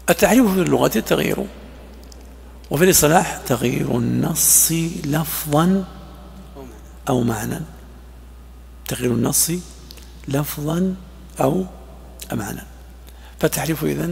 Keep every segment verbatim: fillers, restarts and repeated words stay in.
التحريف في اللغة التغيير، وفي الاصطلاح تغيير النص لفظا أو معنى. تغيير النص لفظا أو معنى. فالتحريف إذن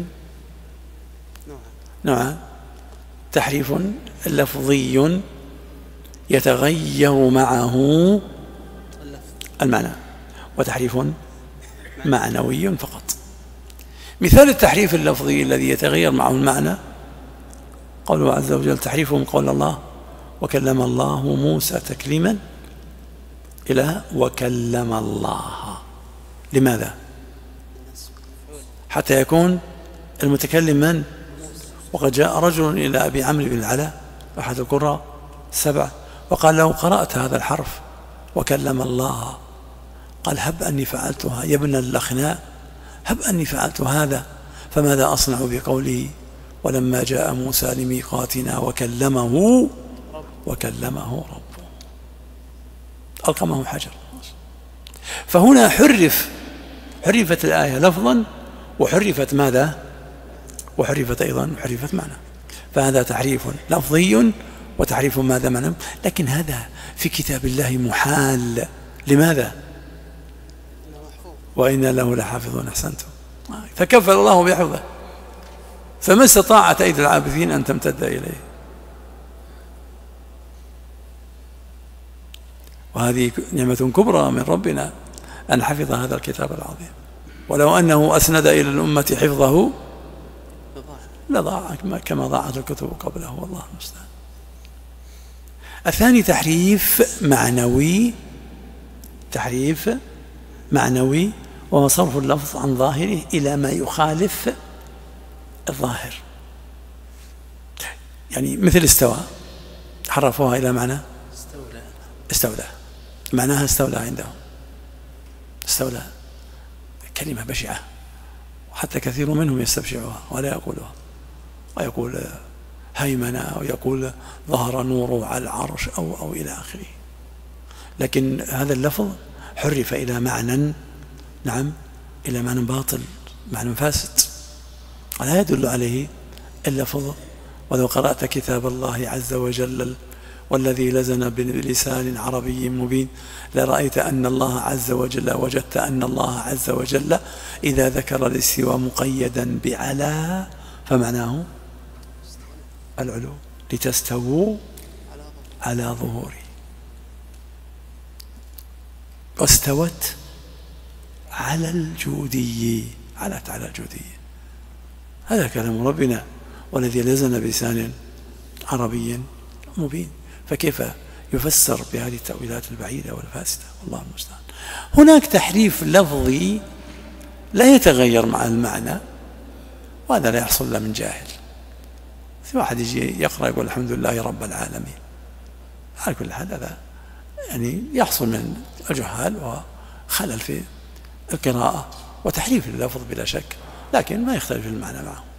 نوعان: تحريف لفظي يتغير معه المعنى، وتحريف معنوي فقط. مثال التحريف اللفظي الذي يتغير معه المعنى قوله عز وجل: تحريفهم قول الله وكلم الله موسى تكليما إلى وكلم الله. لماذا؟ حتى يكون المتكلم من؟ وقد جاء رجل إلى أبي عمرو بن العلاء أحد القراء السبع وقال له: قرأت هذا الحرف وكلم الله. قال: هب أني فعلتها يا ابن الأخناء، هب أني فعلت هذا، فماذا أصنع بقوله ولما جاء موسى لميقاتنا وكلمه وكلمه ربه؟ ألقمه حجر. فهنا حرف حرفت الآية لفظا، وحرفت ماذا؟ وحرفت أيضا حرفت معنى. فهذا تحريف لفظي وتحريف ماذا؟ معنى. لكن هذا في كتاب الله محال. لماذا؟ وإن له لحافظون. أحسنتم. فكفل الله بحفظه، فما استطاعت أيدي العابثين أن تمتد إليه. وهذه نعمة كبرى من ربنا أن حفظ هذا الكتاب العظيم، ولو أنه أسند إلى الأمة حفظه لضاع كما ضاعت الكتب قبله، والله المستعان. الثاني تحريف معنوي. تحريف معنوي وهو صرف اللفظ عن ظاهره إلى ما يخالف الظاهر. يعني مثل استوى، حرفوها إلى معنى استولى. استولى معناها استولى عندهم. استولى كلمة بشعة، وحتى كثير منهم يستبشعها ولا يقولها، ويقول هيمنة ويقول ظهر نوره على العرش أو, أو إلى آخره. لكن هذا اللفظ حرف إلى معنى، نعم، إلى معنى باطل، معنى فاسد، لا يدل عليه اللفظ. ولو قرأت كتاب الله عز وجل والذي لزن بلسان عربي مبين لرأيت أن الله عز وجل، وجدت أن الله عز وجل إذا ذكر الاستواء مقيدا بعلى فمعناه العلو، لتستووا على ظهوره. واستوت على الجودي، علت على الجودي. هذا كلام ربنا والذي لزن بلسان عربي مبين، فكيف يفسر بهذه التأويلات البعيدة والفاسدة؟ والله المستعان. هناك تحريف لفظي لا يتغير مع المعنى، وهذا لا يحصل إلا من جاهل. في واحد يجي يقرأ يقول الحمد لله رب العالمين، على كل حال هذا يعني يحصل من الجهال وخلل في القراءة وتحريف اللفظ بلا شك، لكن ما يختلف المعنى معه.